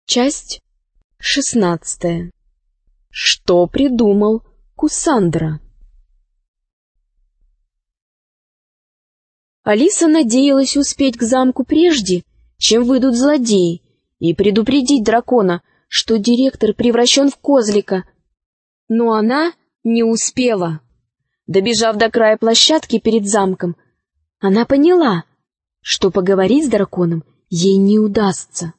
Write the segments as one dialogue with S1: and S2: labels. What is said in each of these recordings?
S1: Часть 16. Что придумал Кусандра? Алиса надеялась успеть к замку прежде, чем выйдут злодеи, и предупредить дракона, что директор превращен в козлика. Но она не успела. Добежав до края площадки перед замком, она поняла, что поговорить с драконом ей не удастся.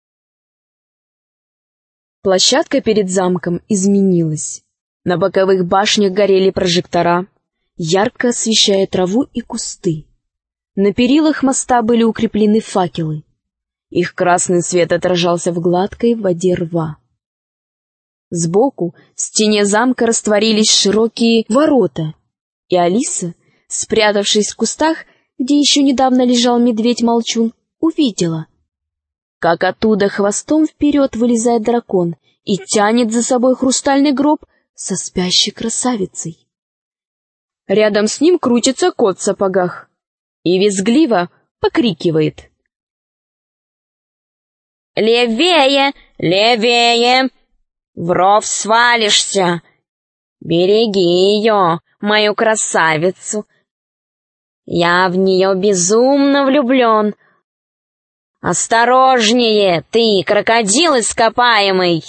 S1: Площадка перед замком изменилась. На боковых башнях горели прожектора, ярко освещая траву и кусты. На перилах моста были укреплены факелы. Их красный свет отражался в гладкой воде рва. Сбоку в стене замка растворились широкие ворота, и Алиса, спрятавшись в кустах, где еще недавно лежал медведь-молчун, увидела, как оттуда хвостом вперед вылезает дракон и тянет за собой хрустальный гроб со спящей красавицей. Рядом с ним крутится кот в сапогах и визгливо покрикивает: «Левее! Левее! В ров свалишься! Береги ее, мою красавицу! Я в нее безумно влюблен! Осторожнее, ты, крокодил ископаемый!»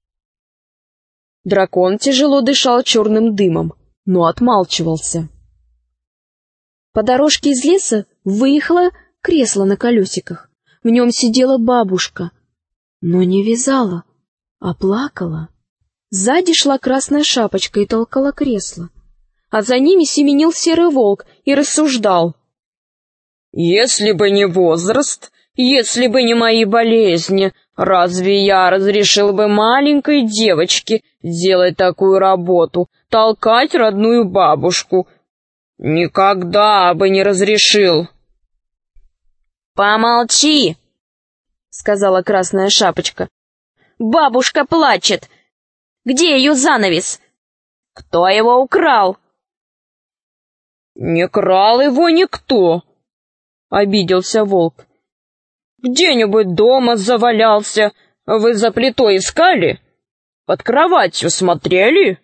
S1: Дракон тяжело дышал черным дымом, но отмалчивался. По дорожке из леса выехало кресло на колесиках. В нем сидела бабушка, но не вязала, а плакала. Сзади шла Красная Шапочка и толкала кресло, а за ними семенил Серый Волк и рассуждал: «Если бы не возраст, если бы не мои болезни, разве я разрешил бы маленькой девочке делать такую работу, толкать родную бабушку? Никогда бы не разрешил!» «Помолчи!» — сказала Красная Шапочка. «Бабушка плачет! Где ее занавес? Кто его украл?» «Не крал его никто!» — обиделся Волк. «Где-нибудь дома завалялся. Вы за плитой искали? Под кроватью смотрели?»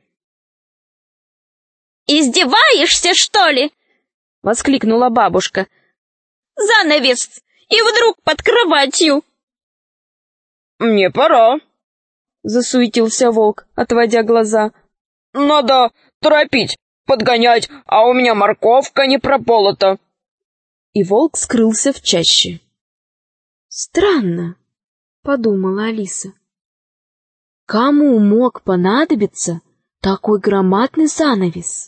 S1: «Издеваешься, что ли?» — воскликнула бабушка. «Занавес! И вдруг под кроватью!» «Мне пора!» — засуетился Волк, отводя глаза. «Надо торопить, подгонять, а у меня морковка не прополота!» И Волк скрылся в чаще. «Странно», — подумала Алиса. «Кому мог понадобиться такой громадный занавес?»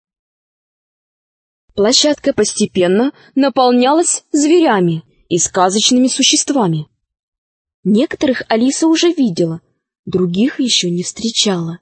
S1: Площадка постепенно наполнялась зверями и сказочными существами. Некоторых Алиса уже видела, других еще не встречала.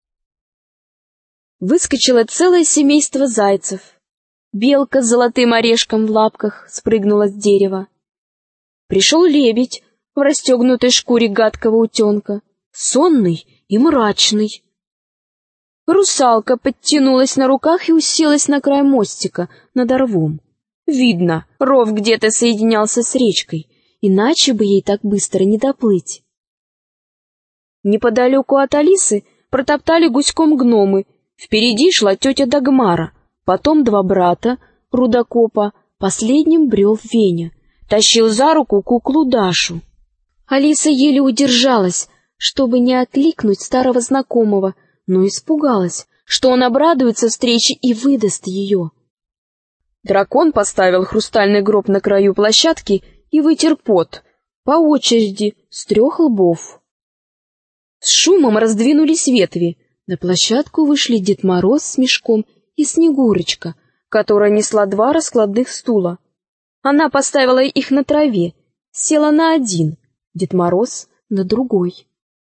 S1: Выскочило целое семейство зайцев. Белка с золотым орешком в лапках спрыгнула с дерева. Пришел лебедь в расстегнутой шкуре гадкого утенка, сонный и мрачный. Русалка подтянулась на руках и уселась на край мостика над рвом. Видно, ров где-то соединялся с речкой, иначе бы ей так быстро не доплыть. Неподалеку от Алисы протоптали гуськом гномы. Впереди шла тетя Дагмара, потом два брата, рудокопа, последним брел Веня, тащил за руку куклу Дашу. Алиса еле удержалась, чтобы не окликнуть старого знакомого, но испугалась, что он обрадуется встрече и выдаст ее. Дракон поставил хрустальный гроб на краю площадки и вытер пот, по очереди, с 3 лбов. С шумом раздвинулись ветви. На площадку вышли Дед Мороз с мешком и Снегурочка, которая несла 2 раскладных стула. Она поставила их на траве, села на один, Дед Мороз — на другой.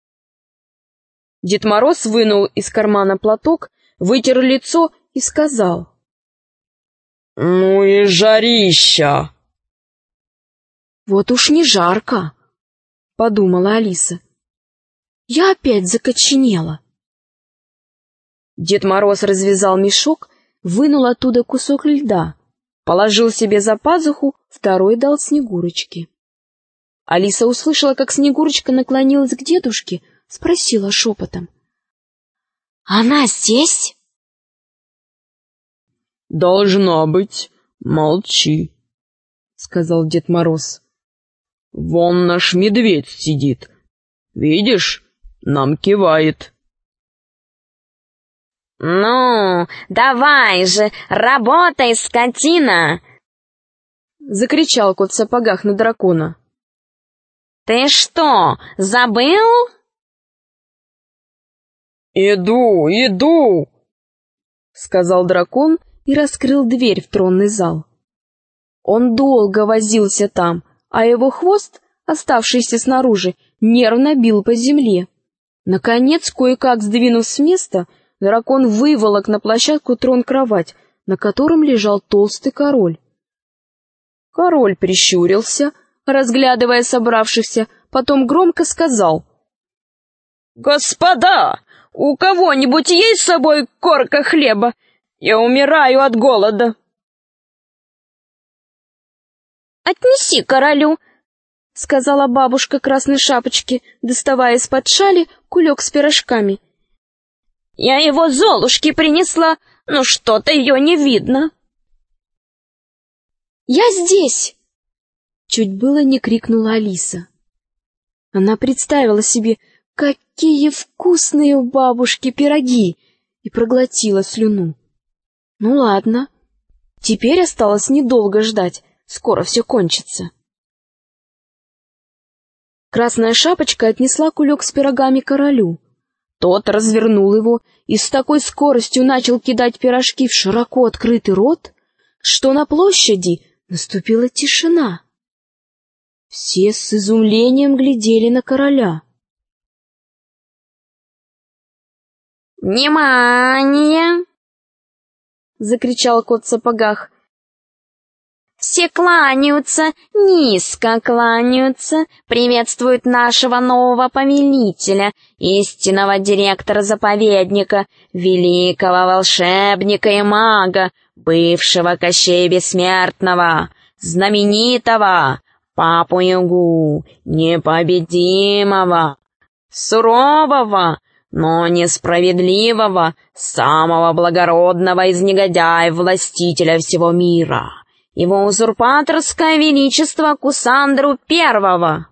S1: Дед Мороз вынул из кармана платок, вытер лицо и сказал: «Ну и жарища!» «Вот уж не жарко!» — подумала Алиса. «Я опять закоченела!» Дед Мороз развязал мешок, вынул оттуда кусок льда, положил себе за пазуху, второй дал Снегурочке. Алиса услышала, как Снегурочка наклонилась к дедушке, спросила шепотом: «Она здесь?»
S2: «Должна быть. Молчи», — сказал Дед Мороз. «Вон наш медведь сидит. Видишь, нам кивает».
S3: «Ну, давай же, работай, скотина!»
S1: — закричал кот в сапогах на дракона.
S3: «Ты что, забыл?»
S2: «Иду!»
S1: — сказал дракон и раскрыл дверь в тронный зал. Он долго возился там, а его хвост, оставшийся снаружи, нервно бил по земле. Наконец, кое-как сдвинув с места, дракон выволок на площадку трон-кровать, на котором лежал толстый король. Король прищурился, разглядывая собравшихся, потом громко сказал: «Господа, у кого-нибудь есть с собой корка хлеба? Я умираю от голода».
S3: «Отнеси королю»,
S1: — сказала бабушка Красной Шапочки, доставая из-под шали кулек с пирожками.
S3: «Я его Золушке принесла, но что-то ее не видно».
S1: «Я здесь!» — чуть было не крикнула Алиса. Она представила себе, какие вкусные у бабушки пироги, и проглотила слюну. Ну ладно, теперь осталось недолго ждать, скоро все кончится. Красная Шапочка отнесла кулек с пирогами королю. Тот развернул его и с такой скоростью начал кидать пирожки в широко открытый рот, что на площади наступила тишина. Все с изумлением глядели на короля.
S3: «Внимание!»
S1: — закричал кот в сапогах.
S3: «Все кланяются, низко кланяются, приветствуют нашего нового повелителя, истинного директора заповедника, великого волшебника и мага, бывшего Кощея Бессмертного, знаменитого Папу-Ягу, непобедимого, сурового, но несправедливого, самого благородного из негодяев властителя всего мира, его узурпаторское величество Кусандру Первого».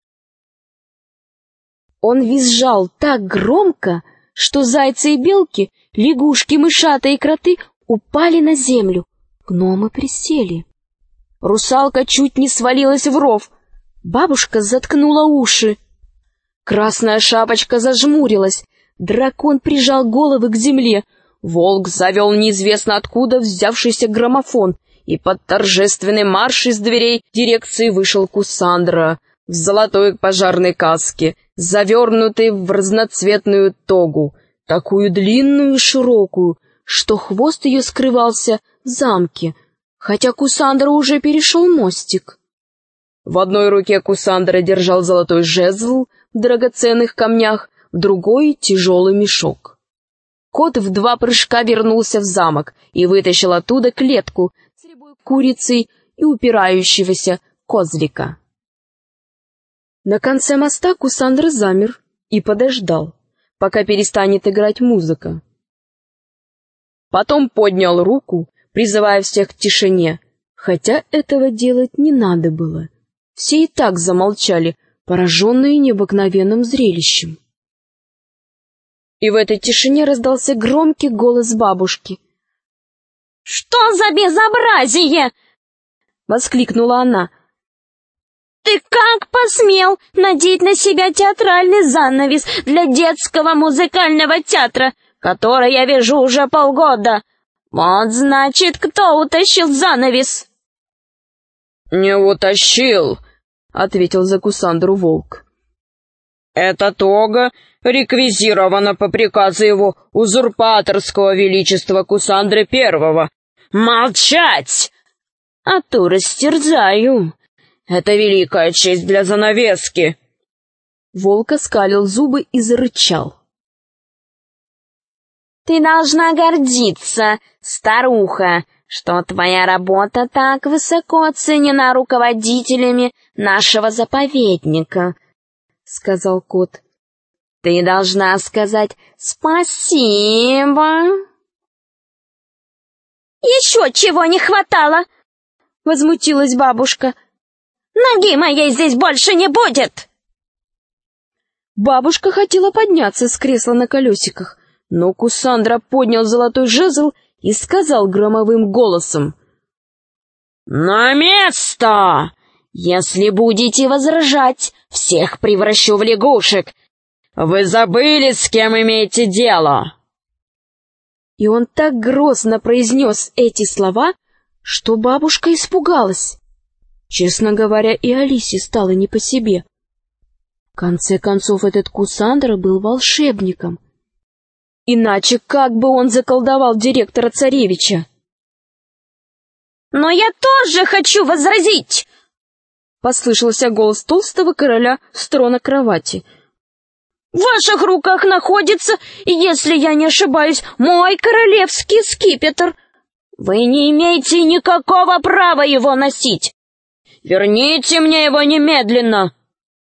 S1: Он визжал так громко, что зайцы и белки, лягушки, мышата и кроты упали на землю. Гномы присели. Русалка чуть не свалилась в ров. Бабушка заткнула уши. Красная Шапочка зажмурилась. Дракон прижал головы к земле. Волк завел неизвестно откуда взявшийся граммофон, и под торжественный марш из дверей дирекции вышел Кусандра в золотой пожарной каске, завернутый в разноцветную тогу, такую длинную и широкую, что хвост ее скрывался в замке, хотя Кусандра уже перешел мостик. В одной руке Кусандра держал золотой жезл в драгоценных камнях, в другой — тяжелый мешок. Кот в 2 прыжка вернулся в замок и вытащил оттуда клетку с рябой курицей и упирающегося козлика. На конце моста Кусандра замер и подождал, пока перестанет играть музыка. Потом поднял руку, призывая всех к тишине, хотя этого делать не надо было. Все и так замолчали, пораженные необыкновенным зрелищем. И в этой тишине раздался громкий голос бабушки.
S3: «Что за безобразие?»
S1: — воскликнула она.
S3: «Ты как посмел надеть на себя театральный занавес для детского музыкального театра, который я вижу уже полгода? Вот значит, кто утащил занавес?»
S2: «Не утащил», — ответил за Кусандру волк. «Эта тога реквизирована по приказу его узурпаторского величества Кусандры Первого». «Молчать! А то растерзаю. Это великая честь для занавески».
S1: Волк оскалил зубы и зарычал.
S3: «Ты должна гордиться, старуха, что твоя работа так высоко оценена руководителями нашего заповедника, — сказал кот. — Ты должна сказать спасибо. — Еще чего не хватало, — возмутилась бабушка. — Ноги моей здесь больше не будет.
S1: Бабушка хотела подняться с кресла на колесиках, но Кусандра поднял золотой жезл и сказал громовым голосом:
S2: «На место!
S3: Если будете возражать, всех превращу в лягушек.
S2: Вы забыли, с кем имеете дело?»
S1: И он так грозно произнес эти слова, что бабушка испугалась. Честно говоря, и Алисе стало не по себе. В конце концов, этот Кусандра был волшебником. Иначе как бы он заколдовал директора царевича?
S3: «Но я тоже хочу возразить!»
S1: — послышался голос толстого короля с трона кровати.
S3: «В ваших руках находится, если я не ошибаюсь, мой королевский скипетр. Вы не имеете никакого права его носить. Верните мне его немедленно!»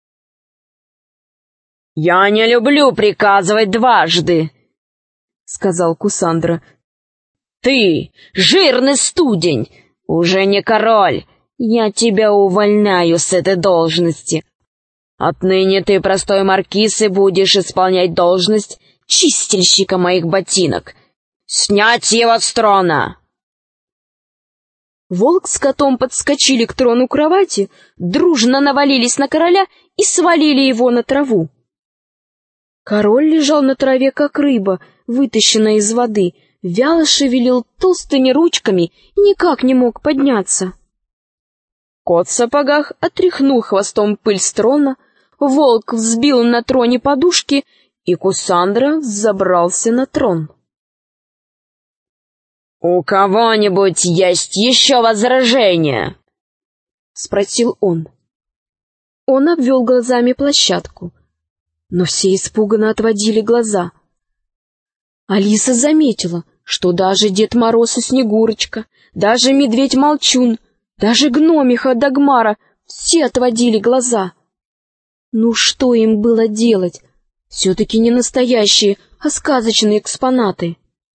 S2: «Я не люблю приказывать дважды», — сказал Кусандра. «Ты, жирный студень, уже не король. Я тебя увольняю с этой должности. Отныне ты, простой маркиз, и будешь исполнять должность чистильщика моих ботинок. Снять его с трона!»
S1: Волк с котом подскочили к трону кровати, дружно навалились на короля и свалили его на траву. Король лежал на траве, как рыба, вытащенная из воды, вяло шевелил толстыми ручками и никак не мог подняться. Кот в сапогах отряхнул хвостом пыль с трона, волк взбил на троне подушки, и Кусандра взобрался на трон.
S2: «У кого-нибудь есть еще возражения?»
S1: — спросил он. Он обвел глазами площадку, но все испуганно отводили глаза. Алиса заметила, что даже Дед Мороз и Снегурочка, даже Медведь-Молчун, даже гномиха Дагмара все отводили глаза. Ну что им было делать? Все-таки не настоящие, а сказочные экспонаты.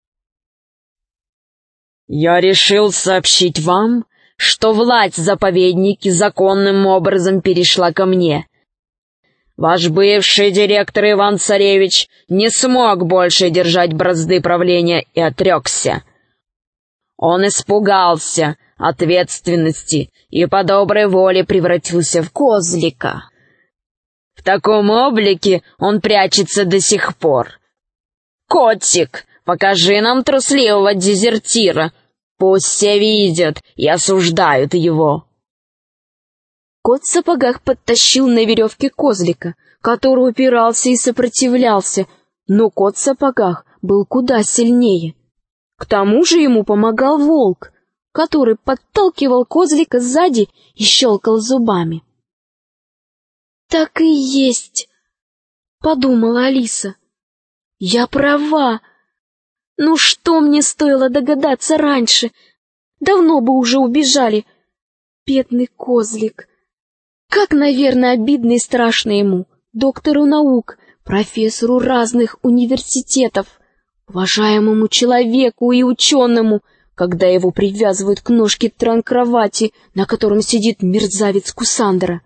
S2: «Я решил сообщить вам, что власть в заповеднике законным образом перешла ко мне. Ваш бывший директор Иван-Царевич не смог больше держать бразды правления и отрекся. Он испугался ответственности и по доброй воле превратился в козлика. В таком облике он прячется до сих пор. Котик, покажи нам трусливого дезертира, пусть все видят и осуждают его».
S1: Кот в сапогах подтащил на веревке козлика, который упирался и сопротивлялся, но кот в сапогах был куда сильнее. К тому же ему помогал волк, который подталкивал козлика сзади и щелкал зубами. «Так и есть», — подумала Алиса. «Я права. Ну что мне стоило догадаться раньше? Давно бы уже убежали. Бедный козлик. Как, наверное, обидно и страшно ему, доктору наук, профессору разных университетов, уважаемому человеку и ученому, когда его привязывают к ножке трон-кровати, на котором сидит мерзавец Кусандра».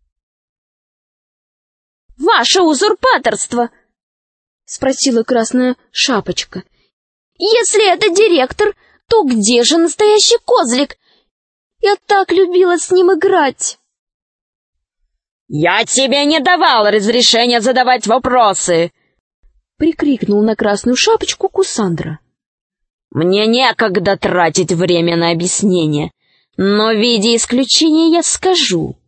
S3: «Ваше узурпаторство!» — спросила Красная Шапочка. «Если это директор, то где же настоящий козлик? Я так любила с ним играть!»
S2: «Я тебе не давал разрешения задавать вопросы!»
S1: — прикрикнул на Красную Шапочку Кусандра.
S2: «Мне некогда тратить время на объяснение, но в виде исключения я скажу.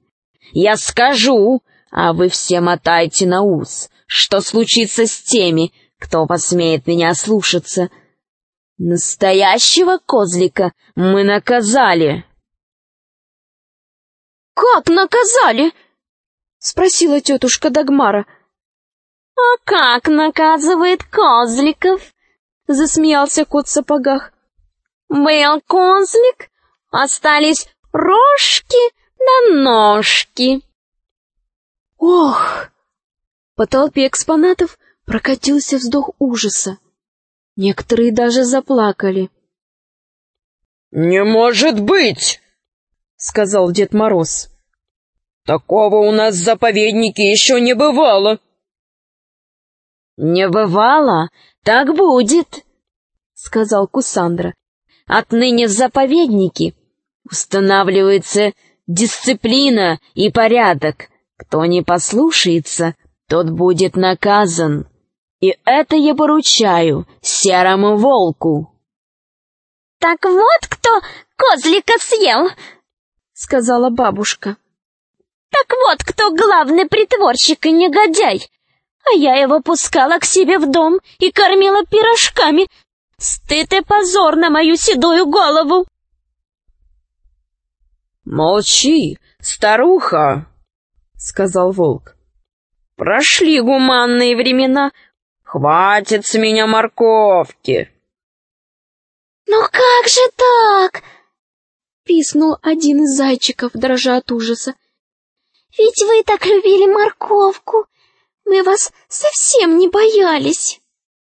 S2: А вы все мотайте на ус, что случится с теми, кто посмеет меня слушаться. Настоящего козлика мы наказали».
S3: «Как наказали?»
S1: — спросила тетушка Дагмара.
S3: «А как наказывает козликов?» — засмеялся кот в сапогах. Был козлик, остались рожки да ножки.
S1: Ох! По толпе экспонатов прокатился вздох ужаса. Некоторые даже заплакали.
S2: «Не может быть!» — сказал Дед Мороз. «Такого у нас в заповеднике еще не бывало!»
S3: «Не бывало? Так будет!» — сказал Кусандра. «Отныне в заповеднике устанавливается дисциплина и порядок. Кто не послушается, тот будет наказан. И это я поручаю серому волку». «Так вот кто козлика съел!» — сказала бабушка. «Так вот кто главный притворщик и негодяй! А я его пускала к себе в дом и кормила пирожками. Стыд и позор на мою седую голову!»
S2: «Молчи, старуха!» — сказал волк. «Прошли гуманные времена. Хватит с меня морковки!»
S3: «Ну как же так?»
S1: — писнул один из зайчиков, дрожа от ужаса.
S3: «Ведь вы так любили морковку. Мы вас совсем не боялись».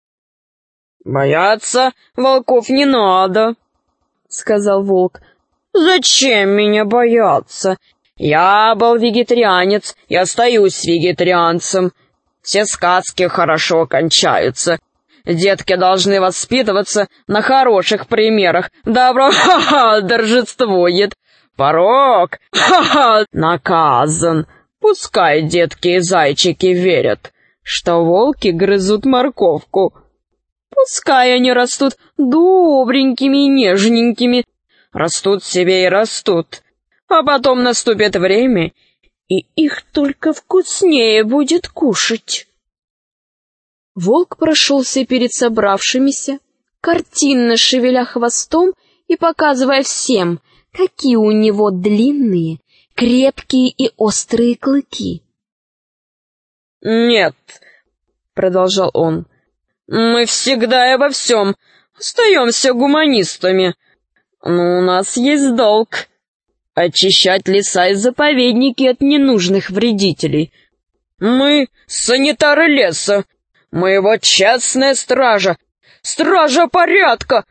S2: «Бояться волков не надо», — сказал волк. «Зачем меня бояться? Я был вегетарианец и остаюсь вегетарианцем. Все сказки хорошо кончаются. Детки должны воспитываться на хороших примерах. Добро, торжествует. Порок, наказан. Пускай детки и зайчики верят, что волки грызут морковку. Пускай они растут добренькими и нежненькими, растут себе и растут, а потом наступит время, и их только вкуснее будет кушать».
S1: Волк прошелся перед собравшимися, картинно шевеля хвостом и показывая всем, какие у него длинные, крепкие и острые клыки.
S2: «Нет», — продолжал он, — «мы всегда и во всем остаемся гуманистами. Но у нас есть долг — очищать леса и заповедники от ненужных вредителей. Мы санитары леса, мы его честная стража, стража порядка».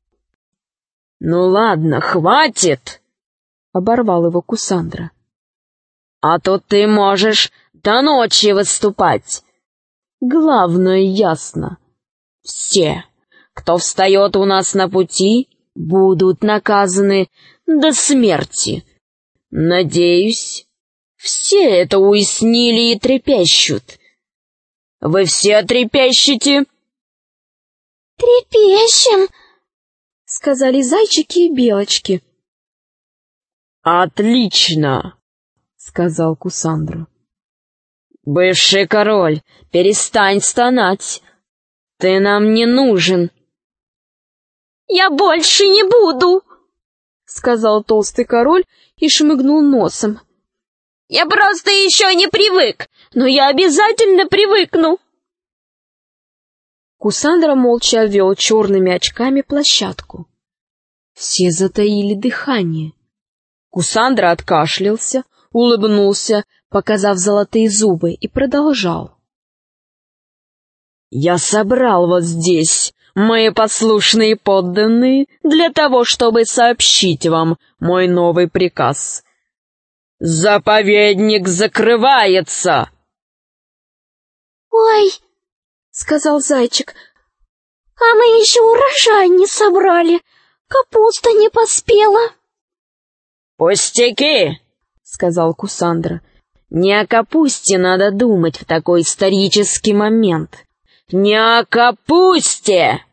S2: «Ну ладно, хватит!» — оборвал его Кусандра. «А то ты можешь до ночи выступать. Главное ясно. Все, кто встает у нас на пути, будут наказаны до смерти. Надеюсь, все это уяснили и трепещут. Вы все трепещете?»
S3: «Трепещем!»
S1: — сказали зайчики и белочки.
S2: «Отлично!» — сказал Кусандра. «Бывший король, перестань стонать. Ты нам не нужен».
S3: «Я больше не буду!»
S1: — сказал толстый король и шмыгнул носом.
S3: «Я просто еще не привык, но я обязательно привыкну!»
S1: Кусандра молча обвел черными очками площадку. Все затаили дыхание. Кусандра откашлялся, улыбнулся, показав золотые зубы, и продолжал.
S2: «Я собрал вас здесь, мои послушные подданные, для того, чтобы сообщить вам мой новый приказ. Заповедник закрывается!»
S3: «Ой!» — сказал зайчик. «А мы еще урожай не собрали, капуста не поспела».
S2: «Пустяки!» — сказал Кусандра. «Не о капусте надо думать в такой исторический момент. Не о капусте!»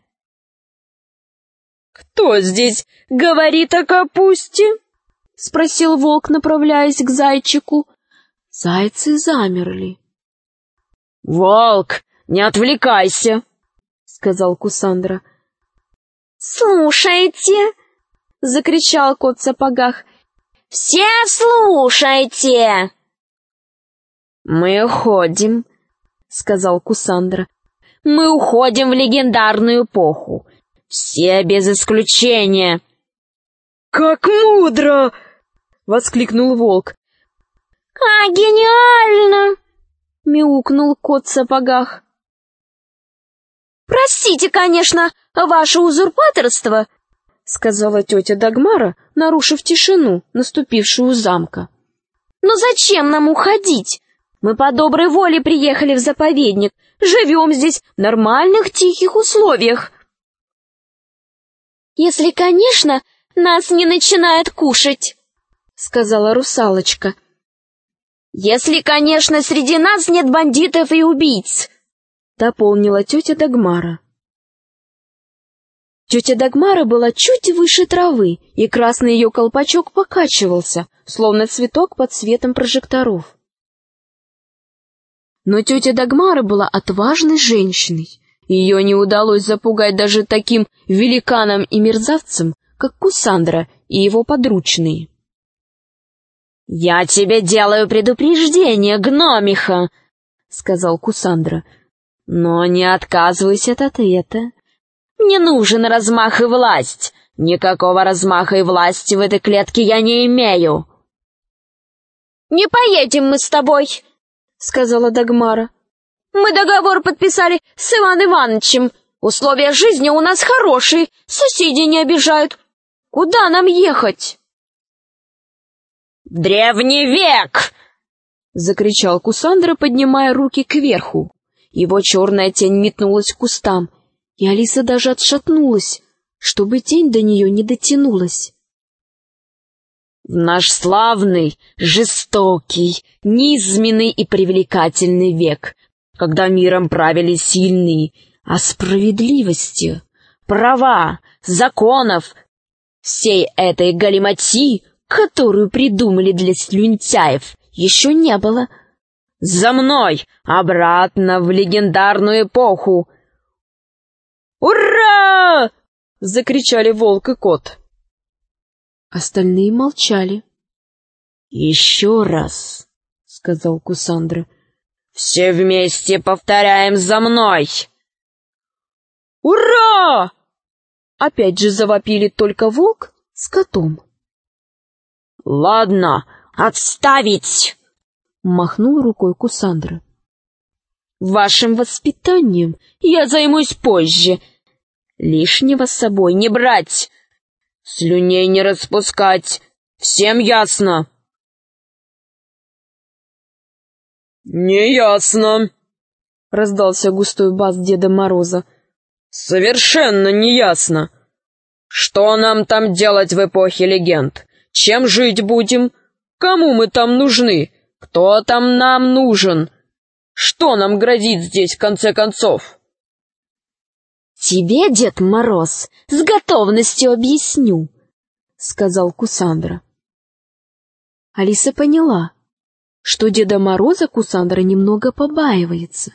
S2: «Кто здесь говорит о капусте?»
S1: — спросил волк, направляясь к зайчику. Зайцы замерли.
S2: «Волк, не отвлекайся!» — сказал Кусандра.
S3: «Слушайте!» — закричал кот в сапогах. «Все слушайте!»
S2: «Мы уходим», — сказал Кусандра.
S3: «Мы уходим в легендарную эпоху.
S2: Все без исключения!»
S1: «Как мудро!» — воскликнул волк.
S3: «Как гениально!» —
S1: мяукнул кот в сапогах.
S3: «Простите, конечно, ваше узурпаторство»,
S1: — сказала тетя Дагмара, нарушив тишину, наступившую у замка.
S3: «но зачем нам уходить? Мы по доброй воле приехали в заповедник, живем здесь в нормальных тихих условиях. Если, конечно, нас не начинает кушать», —
S1: сказала русалочка.
S3: «Если, конечно, среди нас нет бандитов и убийц»,
S1: — дополнила тетя Дагмара. Тетя Дагмара была чуть выше травы, и красный ее колпачок покачивался, словно цветок под светом прожекторов. Но тетя Дагмара была отважной женщиной, и ее не удалось запугать даже таким великанам и мерзавцам, как Кусандра и его подручные.
S2: «Я тебе делаю предупреждение, гномиха!» — сказал Кусандра. «Но не отказывайся от ответа. Мне нужен размах и власть. Никакого размаха и власти в этой клетке я не имею».
S3: «Не поедем мы с тобой», — сказала Дагмара. «Мы договор подписали с Иван Ивановичем. Условия жизни у нас хорошие, соседи не обижают. Куда нам ехать?»
S2: «В древний век!»
S1: — закричал Кусандра, поднимая руки кверху. Его черная тень метнулась к кустам, и Алиса даже отшатнулась, чтобы тень до нее не дотянулась.
S2: «В наш славный, жестокий, низменный и привлекательный век, когда миром правили сильные, а справедливостью, права, законов, всей этой галиматьи, которую придумали для слюнтяев, еще не было. За мной, обратно в легендарную эпоху!»
S1: «Ура!» — закричали волк и кот. Остальные молчали.
S2: «Еще раз», — сказал Кусандра, — «все вместе повторяем за мной!»
S1: «Ура!» — опять же завопили только волк с котом.
S2: «Ладно, отставить!» —
S1: махнул рукой Кусандра. «Вашим воспитанием я займусь позже. Лишнего с собой не брать,
S2: слюней не распускать. Всем ясно?»
S4: «Не ясно»,
S1: — раздался густой бас Деда Мороза.
S4: «Совершенно не ясно. Что нам там делать в эпохе легенд? Чем жить будем? Кому мы там нужны? Кто там нам нужен? Что нам грозит здесь, в конце концов?»
S1: «Тебе, Дед Мороз, с готовностью объясню», — сказал Кусандра. Алиса поняла, что Деда Мороза Кусандра немного побаивается.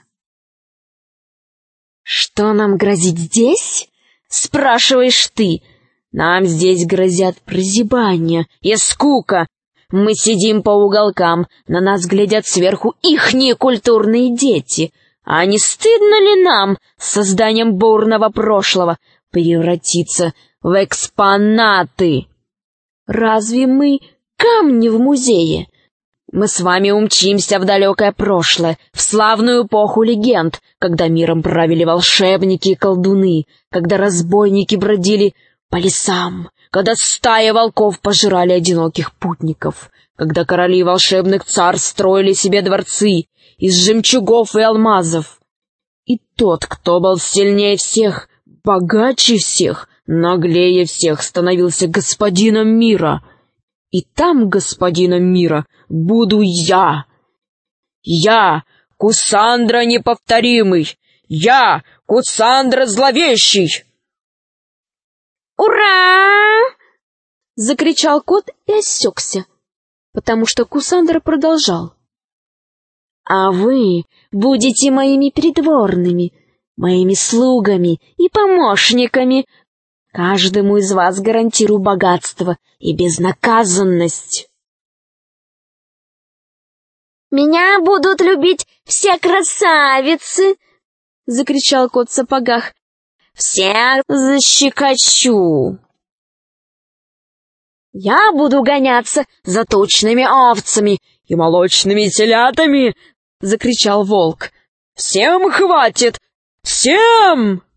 S1: «Что нам грозит здесь? Спрашиваешь ты. Нам здесь грозят прозябание и скука. Мы сидим по уголкам, на нас глядят сверху ихние культурные дети. А не стыдно ли нам, созданием бурного прошлого, превратиться в экспонаты? Разве мы камни в музее? Мы с вами умчимся в далекое прошлое, в славную эпоху легенд, когда миром правили волшебники и колдуны, когда разбойники бродили по лесам, когда стаи волков пожирали одиноких путников, когда короли волшебных царств строили себе дворцы из жемчугов и алмазов. И тот, кто был сильнее всех, богаче всех, наглее всех, становился господином мира. И там господином мира буду я. Я, Кусандра неповторимый, я, Кусандра зловещий.
S3: «Ура!»
S1: — закричал кот и осекся, потому что Кусандра продолжал. «А вы будете моими придворными, моими слугами и помощниками. Каждому из вас гарантирую богатство и безнаказанность».
S3: «Меня будут любить все красавицы!»
S1: — закричал кот в сапогах.
S3: всех защекочу. Я буду гоняться за тучными овцами
S4: и молочными телятами!» — закричал волк. «Всем хватит! Всем!»